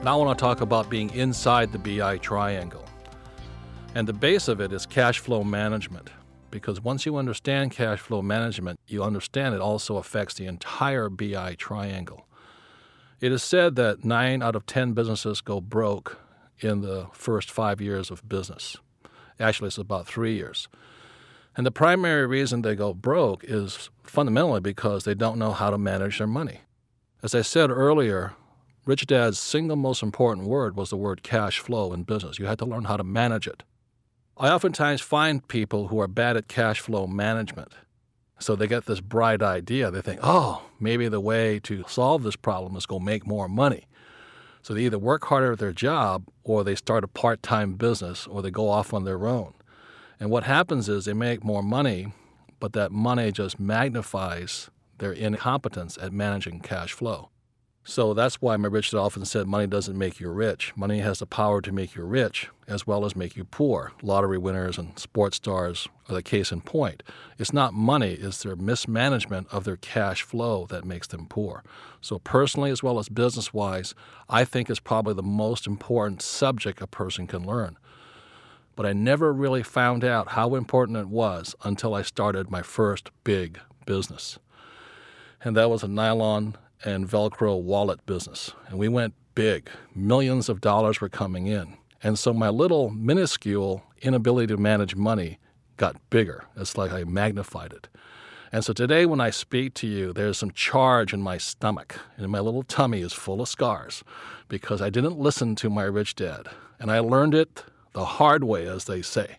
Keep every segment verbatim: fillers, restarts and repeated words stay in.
Now I want to talk about being inside the B I triangle. And the base of it is cash flow management, because once you understand cash flow management, you understand it also affects the entire B I triangle. It is said that nine out of ten businesses go broke in the first five years of business. Actually, it's about three years. And the primary reason they go broke is fundamentally because they don't know how to manage their money. As I said earlier, Rich Dad's single most important word was the word cash flow in business. You had to learn how to manage it. I oftentimes find people who are bad at cash flow management. So they get this bright idea. They think, oh, maybe the way to solve this problem is go make more money. So they either work harder at their job or they start a part-time business or they go off on their own. And what happens is they make more money, but that money just magnifies their incompetence at managing cash flow. So that's why my rich dad often said money doesn't make you rich. Money has the power to make you rich as well as make you poor. Lottery winners and sports stars are the case in point. It's not money, it's their mismanagement of their cash flow that makes them poor. So personally as well as business-wise, I think it's probably the most important subject a person can learn. But I never really found out how important it was until I started my first big business. And that was a nylon and Velcro wallet business. And we went big. Millions of dollars were coming in. And so my little minuscule inability to manage money got bigger. It's like I magnified it. And so today when I speak to you, there's some charge in my stomach, and my little tummy is full of scars because I didn't listen to my rich dad. And I learned it the hard way, as they say.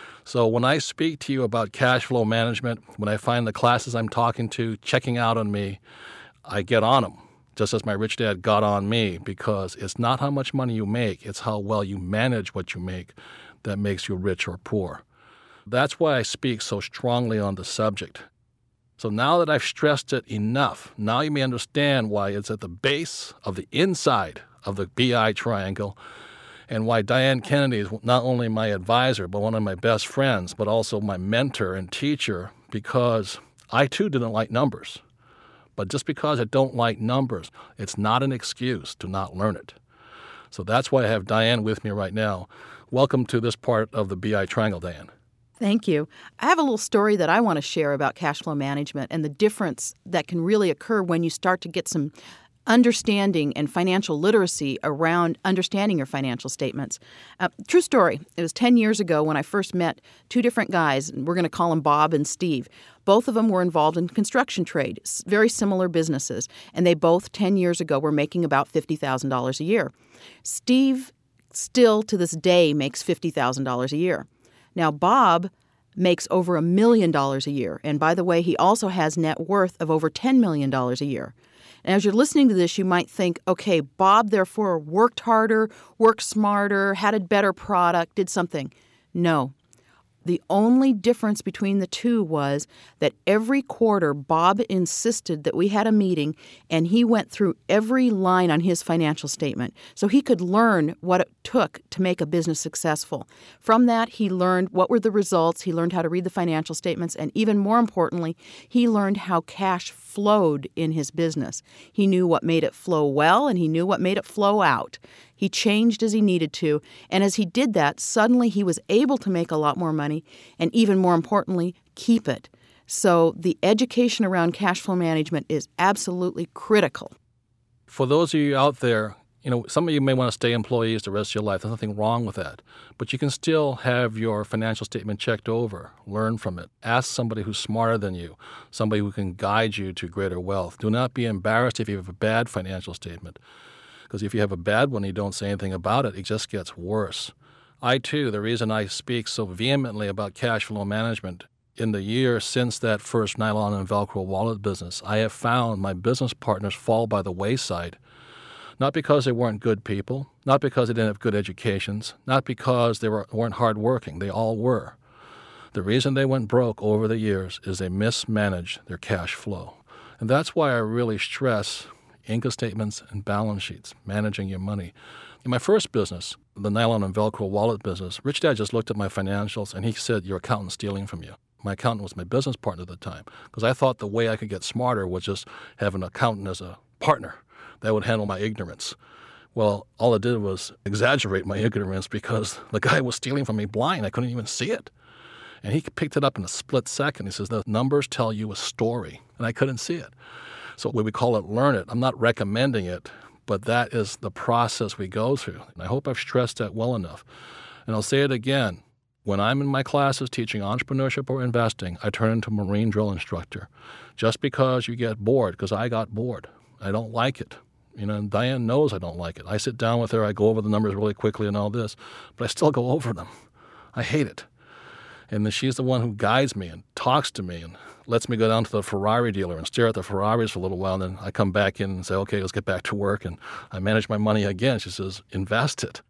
So when I speak to you about cash flow management, when I find the classes I'm talking to checking out on me, I get on them, just as my rich dad got on me, because it's not how much money you make, it's how well you manage what you make that makes you rich or poor. That's why I speak so strongly on the subject. So now that I've stressed it enough, now you may understand why it's at the base of the inside of the B I triangle, and why Diane Kennedy is not only my advisor, but one of my best friends, but also my mentor and teacher, because I too didn't like numbers. But just because I don't like numbers, it's not an excuse to not learn it. So that's why I have Diane with me right now. Welcome to this part of the B I Triangle, Diane. Thank you. I have a little story that I want to share about cash flow management and the difference that can really occur when you start to get some understanding and financial literacy around understanding your financial statements. Uh, true story. It was ten years ago when I first met two different guys. We're going to call them Bob and Steve. Both of them were involved in construction trade, very similar businesses, and they both ten years ago were making about fifty thousand dollars a year. Steve still to this day makes fifty thousand dollars a year. Now, Bob makes over a million dollars a year, and by the way, he also has net worth of over ten million dollars a year. And as you're listening to this, you might think, okay, Bob therefore worked harder, worked smarter, had a better product, did something. No. The only difference between the two was that every quarter, Bob insisted that we had a meeting, and he went through every line on his financial statement so he could learn what it took to make a business successful. From that, he learned what were the results, he learned how to read the financial statements, and even more importantly, he learned how cash flowed in his business. He knew what made it flow well, and he knew what made it flow out. He changed as he needed to, and as he did that, suddenly he was able to make a lot more money, and even more importantly, keep it. So the education around cash flow management is absolutely critical. For those of you out there, you know, some of you may want to stay employees the rest of your life. There's nothing wrong with that. But you can still have your financial statement checked over, learn from it. Ask somebody who's smarter than you, somebody who can guide you to greater wealth. Do not be embarrassed if you have a bad financial statement. Because if you have a bad one and you don't say anything about it, it just gets worse. I, too, the reason I speak so vehemently about cash flow management, in the year since that first nylon and Velcro wallet business, I have found my business partners fall by the wayside. Not because they weren't good people, not because they didn't have good educations, not because they were, weren't hardworking. They all were. The reason they went broke over the years is they mismanaged their cash flow. And that's why I really stress income statements and balance sheets, managing your money. In my first business, the nylon and Velcro wallet business, Rich Dad just looked at my financials and he said, your accountant's stealing from you. My accountant was my business partner at the time because I thought the way I could get smarter was just have an accountant as a partner that would handle my ignorance. Well, all it did was exaggerate my ignorance because the guy was stealing from me blind. I couldn't even see it. And he picked it up in a split second. He says, the numbers tell you a story, and I couldn't see it. So we call it learn it. I'm not recommending it, but that is the process we go through. And I hope I've stressed that well enough. And I'll say it again. When I'm in my classes teaching entrepreneurship or investing, I turn into a Marine drill instructor. Just because you get bored, because I got bored. I don't like it. You know, and Diane knows I don't like it. I sit down with her, I go over the numbers really quickly and all this, but I still go over them. I hate it. And then she's the one who guides me and talks to me and lets me go down to the Ferrari dealer and stare at the Ferraris for a little while. And then I come back in and say, okay, let's get back to work. And I manage my money again. She says, invest it.